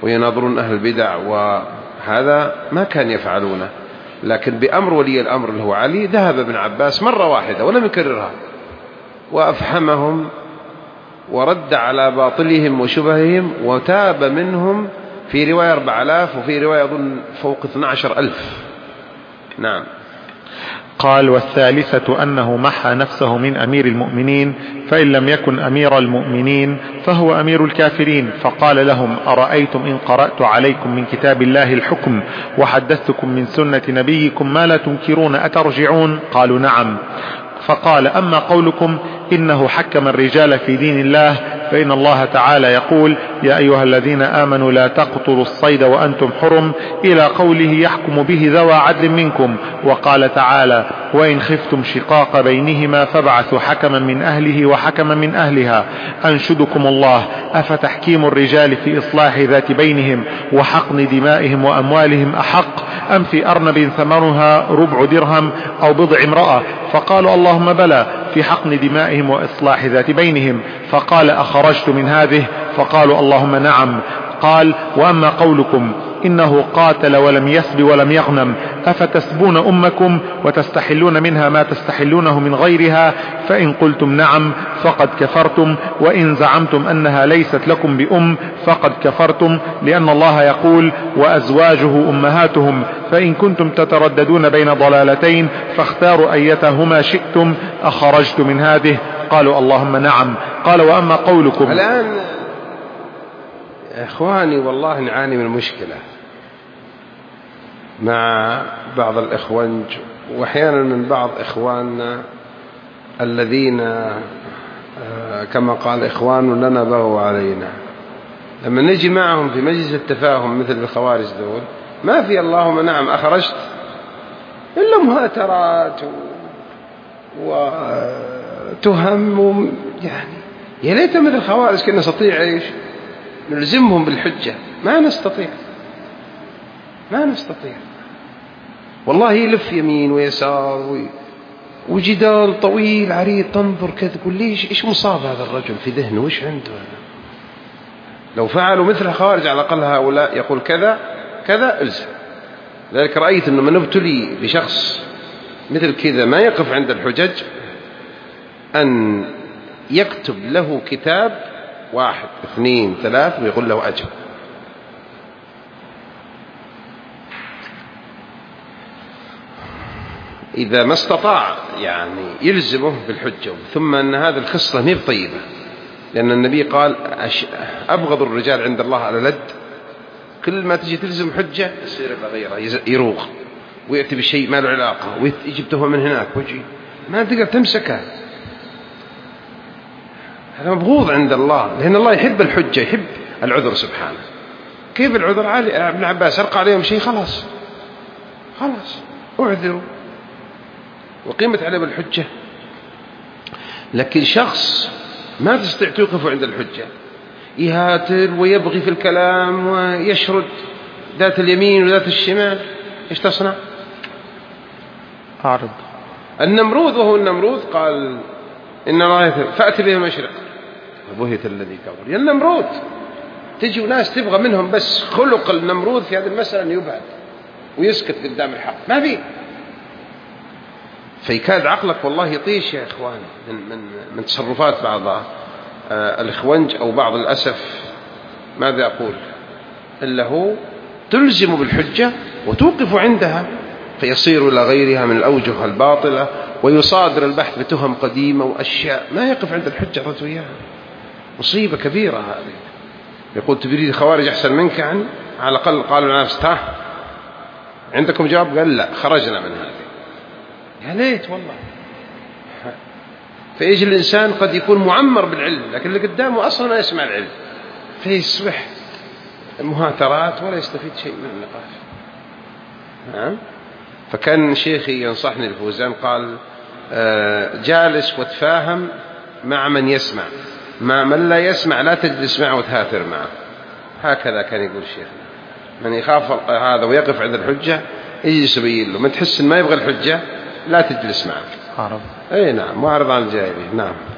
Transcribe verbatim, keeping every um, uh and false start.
ويناظرون أهل البدع، وهذا ما كان يفعلونه، لكن بأمر ولي الأمر اللي هو علي ذهب ابن عباس مرة واحدة ولم يكررها، وأفحمهم ورد على باطلهم وشبههم، وتاب منهم في رواية أربع آلاف، وفي رواية أظن فوق اثني عشر ألف. نعم. قال: والثالثة أنه محى نفسه من أمير المؤمنين، فإن لم يكن أمير المؤمنين فهو أمير الكافرين. فقال لهم: أرأيتم إن قرأت عليكم من كتاب الله الحكم وحدثتكم من سنة نبيكم ما لا تنكرون أترجعون؟ قالوا: نعم. فقال: أما قولكم إنه حكم الرجال في دين الله، فإن الله تعالى يقول: يا أيها الذين آمنوا لا تقتلوا الصيد وأنتم حرم، إلى قوله يحكم به ذوى عدل منكم. وقال تعالى: وإن خفتم شقاق بينهما فابعثوا حكما من أهله وحكما من أهلها. أنشدكم الله، أفتحكيم الرجال في إصلاح ذات بينهم وحقن دمائهم وأموالهم أحق أم في أرنب ثمنها ربع درهم أو بضع امرأة؟ فقالوا: اللهم بلى، في حقن دمائهم وإصلاح ذات بينهم. فقال: أخرجت من هذه؟ فقالوا: اللهم نعم. قال: وأما قولكم إنه قاتل ولم يسب ولم يغنم، أفتسبون أمكم وتستحلون منها ما تستحلونه من غيرها؟ فإن قلتم نعم فقد كفرتم، وإن زعمتم أنها ليست لكم بأم فقد كفرتم، لأن الله يقول: وأزواجه أمهاتهم. فإن كنتم تترددون بين ضلالتين فاختاروا أيتهما شئتم، أخرجت من هذه؟ قالوا: اللهم نعم. قال: وأما قولكم. الآن إخواني والله نعاني من مشكلة مع بعض الإخوان، وأحيانا من بعض إخواننا الذين كما قال إخوان لنا بغوا علينا، لما نجي معهم في مجلس التفاهم مثل الخوارج دول ما في اللهم نعم أخرجت إلا مهاترات وتهم. يعني يا ليت مثل الخوارج كنا نستطيع إيش نلزمهم بالحجة، ما نستطيع ما نستطيع والله. يلف يمين ويسار وجدال طويل عريض، تنظر كذا تقول ليش إيش مصاب هذا الرجل في ذهنه، وإيش عنده هذا؟ لو فعلوا مثل الخوارج على الأقل هؤلاء يقول كذا كذا إلزم. لذلك رأيت أنه من ابتلي بشخص مثل كذا ما يقف عند الحجج أن يكتب له كتاب واحد اثنين ثلاث ويقول له أجل. إذا ما استطاع يعني يلزمه بالحجة. ثم أن هذا الخصلة مي بطيبة، لأن النبي قال: أبغض الرجال عند الله على لد، كل ما تجي تلزم حجة يصير غيره يروغ ويأتي بشيء ما له علاقة ويجيب تهمة من هناك ويجي ما تقدر تمسكه. هذا مبغوض عند الله، لأن الله يحب الحجة، يحب العذر سبحانه. كيف العذر؟ علي ابن عباس ألقى عليهم شيء خلاص خلاص أعذروا وقيمت عليه بالحجة. لكن شخص ما تستطيع توقفه عند الحجة، يهاتر ويبغي في الكلام ويشرد ذات اليمين وذات الشمال، إيش تصنع؟ أعرض. النمرود وهو النمرود قال: إن الله فأت به المشرق وبهت الذي كفر. يا النمرود تجي وناس تبغى منهم بس خلق النمرود في هذه المسألة أن يبعد ويسكت قدام الحق، ما في. فيكاد عقلك والله يطيش يا إخوان من, من, من تصرفات بعض آه الإخوانج أو بعض الأسف. ماذا أقول إلا هو تلزم بالحجة وتوقف عندها، فيصير إلى غيرها من الأوجه الباطلة ويصادر البحث بتهم قديمة وأشياء ما يقف عند الحجة رتوياها. مصيبة كبيرة هذه. يقول: تريد خوارج أحسن منك؟ يعني على الأقل قالوا لنا فتاه عندكم جواب؟ قال: لا، خرجنا من هذه. يا ليت والله. فيجي الإنسان قد يكون معمر بالعلم لكن اللي قدامه أصلا ما يسمع العلم، فيصبح مهاترات ولا يستفيد شيء من النقاش. نعم. فكان شيخي ينصحني الفوزان قال: جالس وتفاهم مع من يسمع، مع من لا يسمع لا تجلس معه وتهاتر معه. هكذا كان يقول شيخنا. من يخاف هذا ويقف عند الحجة يجلس يبين له، من تحس ما يبغى الحجة لا تجلس معه. أعرض. أي نعم، معرض عن الجاهلية. نعم.